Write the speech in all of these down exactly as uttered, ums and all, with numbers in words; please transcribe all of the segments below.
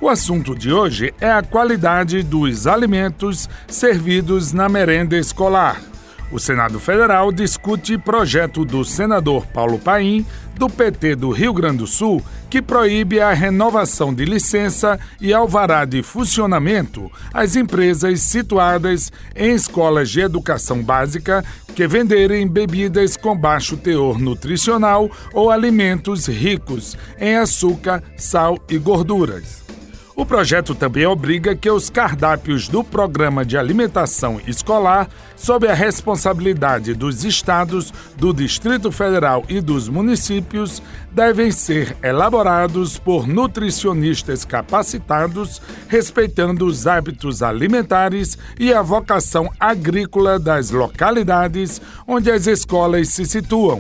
O assunto de hoje é a qualidade dos alimentos servidos na merenda escolar. O Senado Federal discute projeto do senador Paulo Paim, do P T do Rio Grande do Sul, que proíbe a renovação de licença e alvará de funcionamento às empresas situadas em escolas de educação básica que venderem bebidas com baixo teor nutricional ou alimentos ricos em açúcar, sal e gorduras. O projeto também obriga que os cardápios do Programa de Alimentação Escolar, sob a responsabilidade dos estados, do Distrito Federal e dos municípios, devem ser elaborados por nutricionistas capacitados, respeitando os hábitos alimentares e a vocação agrícola das localidades onde as escolas se situam.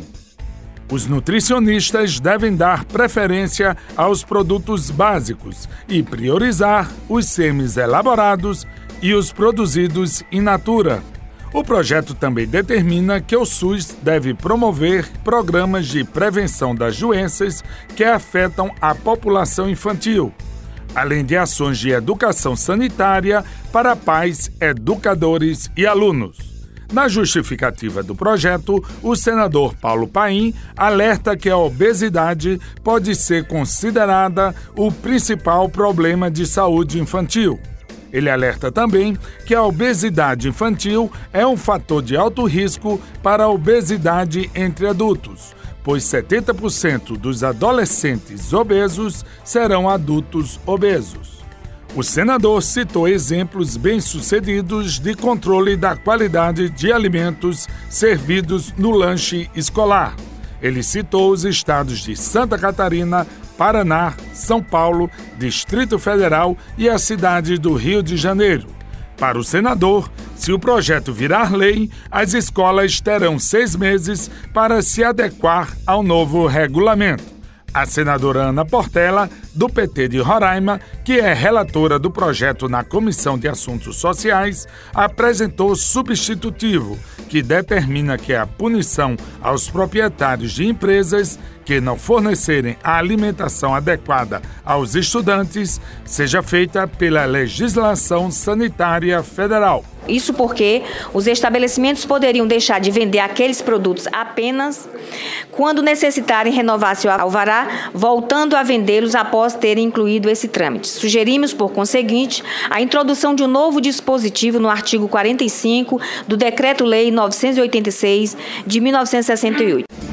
Os nutricionistas devem dar preferência aos produtos básicos e priorizar os semi-elaborados e os produzidos in natura. O projeto também determina que o SUS deve promover programas de prevenção das doenças que afetam a população infantil, além de ações de educação sanitária para pais, educadores e alunos. Na justificativa do projeto, o senador Paulo Paim alerta que a obesidade pode ser considerada o principal problema de saúde infantil. Ele alerta também que a obesidade infantil é um fator de alto risco para a obesidade entre adultos, pois setenta por cento dos adolescentes obesos serão adultos obesos. O senador citou exemplos bem-sucedidos de controle da qualidade de alimentos servidos no lanche escolar. Ele citou os estados de Santa Catarina, Paraná, São Paulo, Distrito Federal e a cidade do Rio de Janeiro. Para o senador, se o projeto virar lei, as escolas terão seis meses para se adequar ao novo regulamento. A senadora Ana Portela, do P T de Roraima, que é relatora do projeto na Comissão de Assuntos Sociais, apresentou substitutivo, que determina que a punição aos proprietários de empresas que não fornecerem a alimentação adequada aos estudantes seja feita pela legislação sanitária federal. Isso porque os estabelecimentos poderiam deixar de vender aqueles produtos apenas quando necessitarem renovar seu alvará, voltando a vendê-los após terem incluído esse trâmite. Sugerimos, por conseguinte, a introdução de um novo dispositivo no artigo quarenta e cinco do Decreto-Lei novecentos e oitenta e seis de mil novecentos e sessenta e oito.